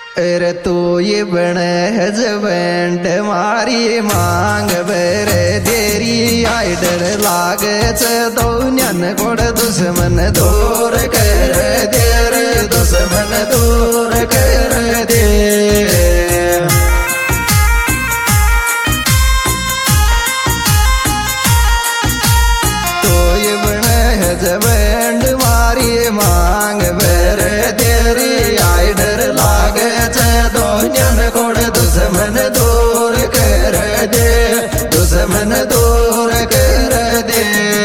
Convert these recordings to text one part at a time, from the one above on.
अरे तू ये बने हजबेंड मारी मांग बेरे देरी आई डर लागे तो न्यन कोड दुश्मन दूर कर दे रे दुश्मन दूर कर दे। तो ये बने हजबेंड मारी मांग बेरे देरी आई डर लागे कोड दुश्मन दूर कर दे दुश्मन दूर कर दे।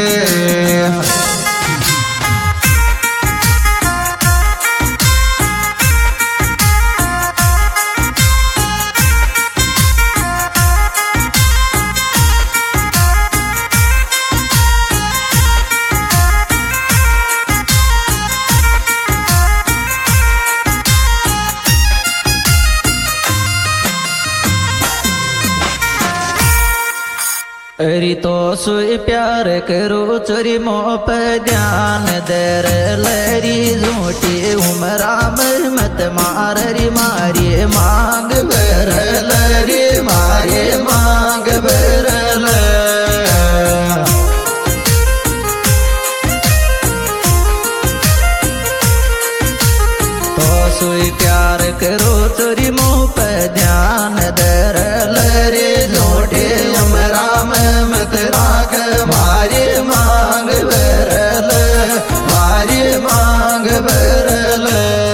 अरे तो सुई प्यार करो चोरी मोह पे ध्यान दर लरी झूठी उमरा मत मार री मारी मांग बर लरी मारी मांग बर ल। तो सुई प्यार करो चोरी मोह पे ध्यान दर लरी झूठी उमरा मत राग मारी मांग बरल मारी मांग बरल।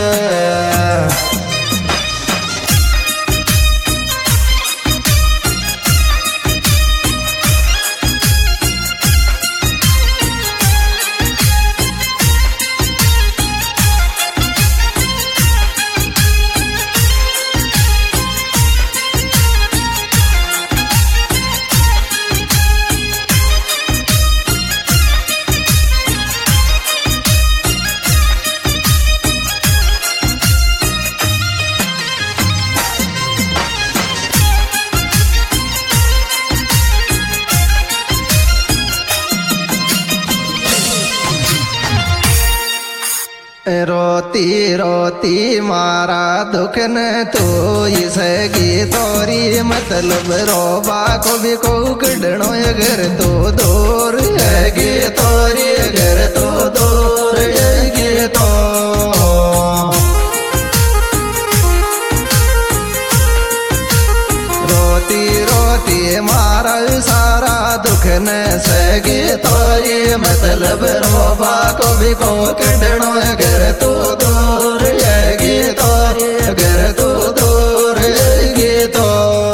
रोती रोती मारा दुख न तो इसकी तोरी मतलब रोबा को भी को कड़नो अगर तो दूर है तोरी अगर तो दूर है तो। रोती रोती मारा सारा दुख न सगे तोरी मतलब रोबा को भी को कड़नो अगर तो दूर है तोरी अगर तो दूर है तो।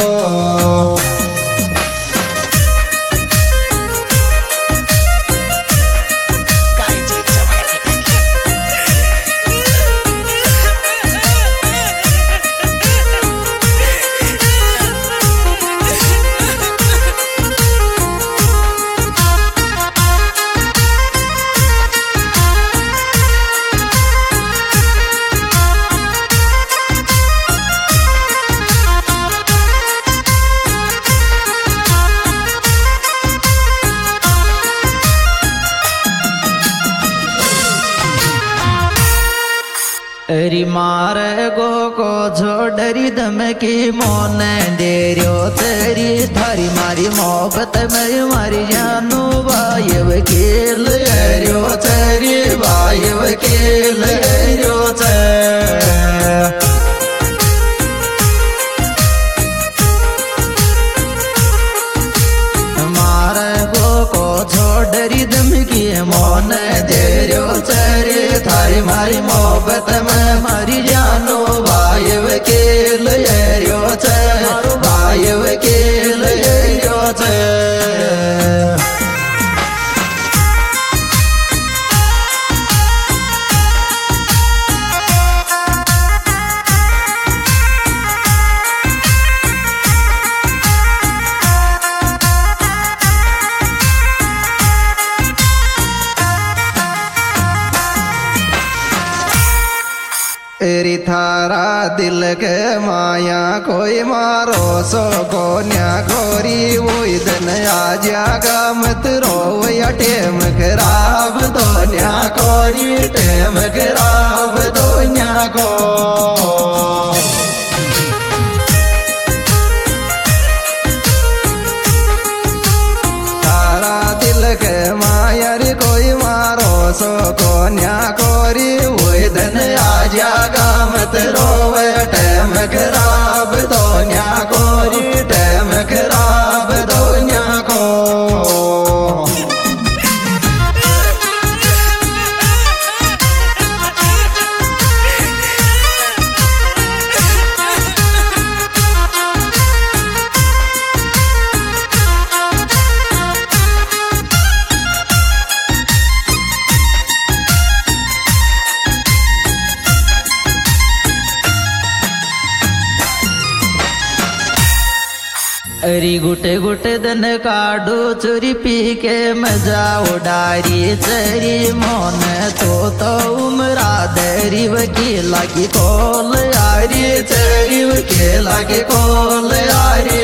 अरी मार गो को झोडरी धमकी मोन दे रो तेरी थारी मारी मोहब्बत में मारी जानू भाई वकील रो तेरी भाई वकील रो मार गो को झोडरी धमकी मोन दे रो तेरी थारी मारी मोहब्बत में मारी जानो भाई वकील रो भाई वकील रो। एरी थारा दिल के माया कोई मारो सो को न्या खोरी वो इधन आजा का मत रो या टेम खराब दो न्या खोरी टेम खराब दो न्या को। दिन आजा गामत रोवे टैम खराब दोनिया गोरी टैम खराब दोनिया को अरी गुटे गुटे दिन काडू चोरी पी के मजा उडारी चरी मोन तो उमरा दरी वकीला की कोल यारी चरी वकीला की कोल यारी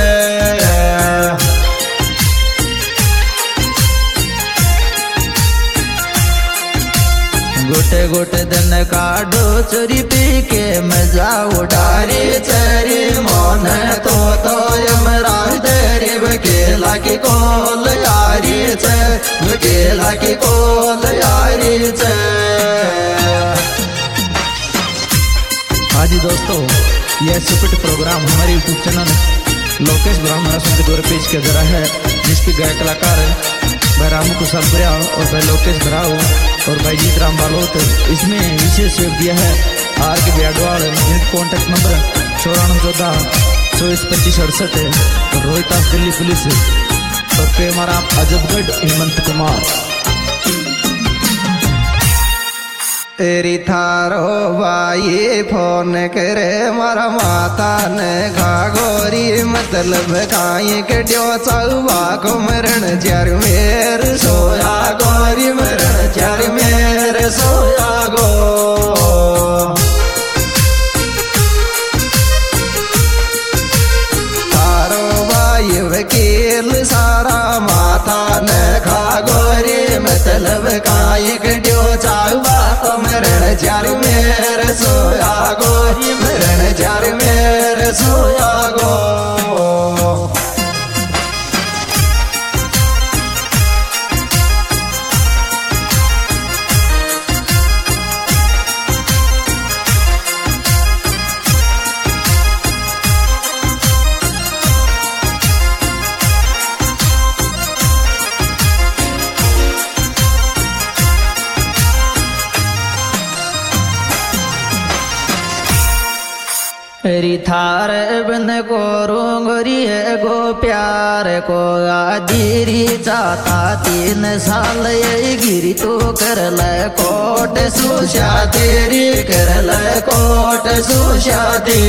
गुटे गुटे दिन काडो चोरी पी के मजा उडारी चरी मोन तो यमरा दरी वकीला की कोल यारी वकीला की कोल यारी हाँ जी दोस्तों, यह सुपरहिट प्रोग्राम हमारे यूट्यूब चैनल लोकेश ब्राह्मण के द्वारा पेश किया जा रहा है, जिसके गायक कलाकार भाई रामू कुशल ब्रिया और भाई लोकेश भराव और भाई जीत राम बालोत। इसमें विशेष सहयोग दिया है आर के ब्याडवाल। इनका कॉन्टैक्ट नंबर 9414242568 और रोहितास दिल्ली पुलिस और पेमाराम अजबगढ़ हेमंत कुमार। तेरी थारो भाई फोन करे मारा माता ने घागोरी मतलब काई के ड्यो चौबा को मरण चार मेर सोया गोरी मरण चार मेर सोया गो थारो भाई वकील सारा माता ने घागोरी मतलब काई के ड्यो चौबा मरण चार मेर सोया गोरी मरण चार मेर सोया गो हरी थार बन को रोंगरी गो प्यार को आदीरी चाता 3 साल गिरी तो कर ले कोट सुशा तेरी कर ले कोट सुशा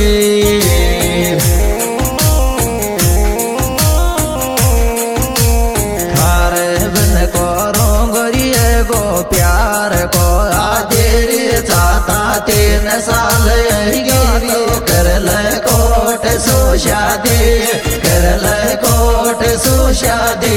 थार बन को रोंगरी गो प्यार को आदीरी चाता 3 साल गिरी कर ले कोट सो शादी कर ले कोट सो शादी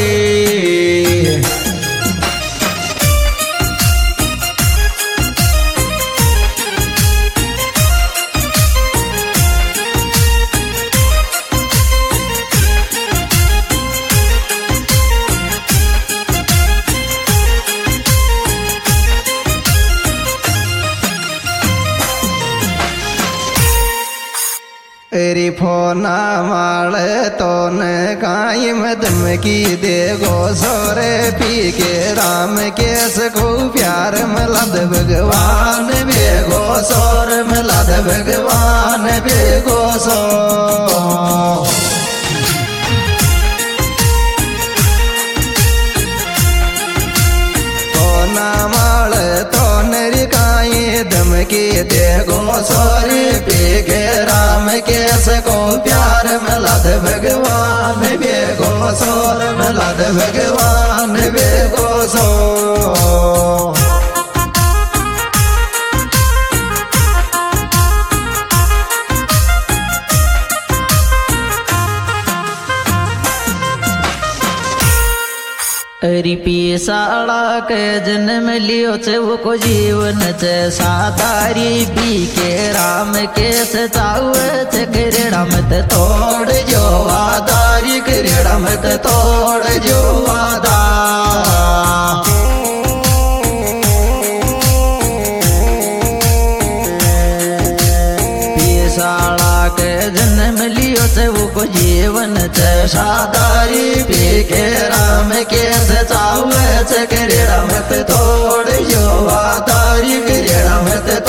तेरी फोना माले तो न काई मदम की दे गो सोरे पी के राम केस को प्यार मलद भगवान बेगो सोर मलद भगवान बेगो सो फोना माले तो नरी काई दम की दे गो सोरे पी के राम केस को प्यार मलद भगवान बेगो सोर मलद भगवान बेगो सो रिपी साड़ा के जन्म लियो छे वो को जीवन छे सादारी पी के राम के सचावे छे करेड़ा मत तोड़ जो आदारी करेड़ा मत तोड़ जो आदा वो को जीवन च सादारी पी के राम के चावे च करेड़ा मत थोड़ यो वादारी करेड़ा मत